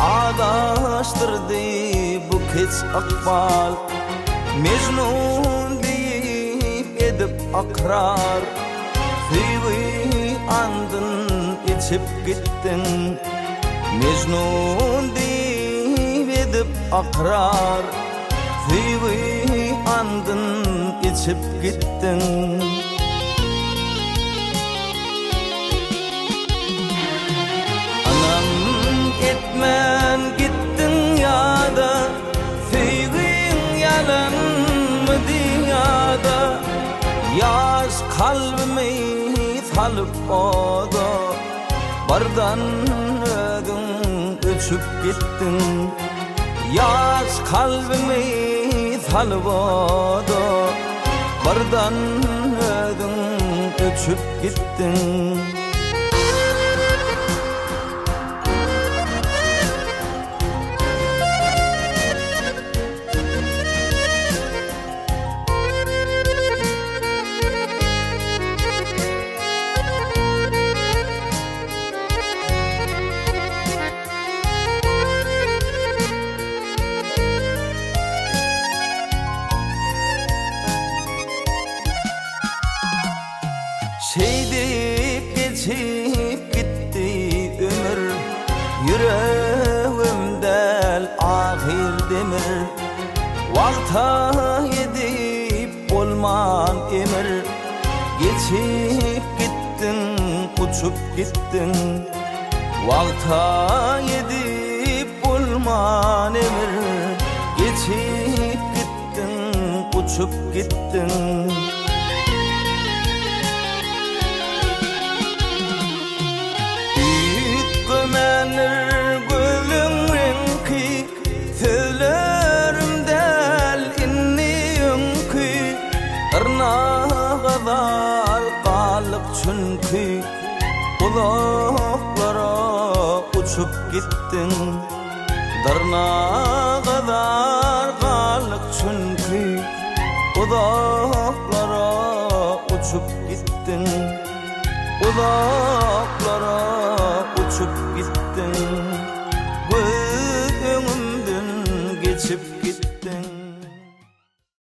Adaştırdı bu keç akbal Mecnun deyip edip akrar Hıvı andın içip gittin Mecnun deyip edip akrar Hıvı andın içip gittin Anam etmen gittin ya da Hıvın yalan mı dünyada Yaz kalbimi salıp oda Bardan ödün öçüp gittin Yaz kalbimi salıp oda Bardan ödün öçüp gittin Şeydip geçip gitti ömür Yüreğimdel ahir demir Vakta yedip olman emir Geçip gittin, uçup gittin Vakta yedip olman emir Geçip gittin, uçup gittin Gömenir gülün renki Sözlerimdel inni yönki Tırnağa kadar kalıp çünkü Kulaklara uçup gittin Tırnağa kadar kalıp çünkü Kulaklara uçup gittin Uzaklara uçup gittin Göğümden geçip